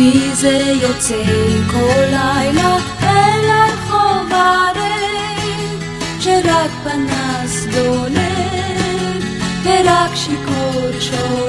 מי זה יוצא כל לילה אל הרחוב הריק, שרק פנס דולק ורק שיכור שור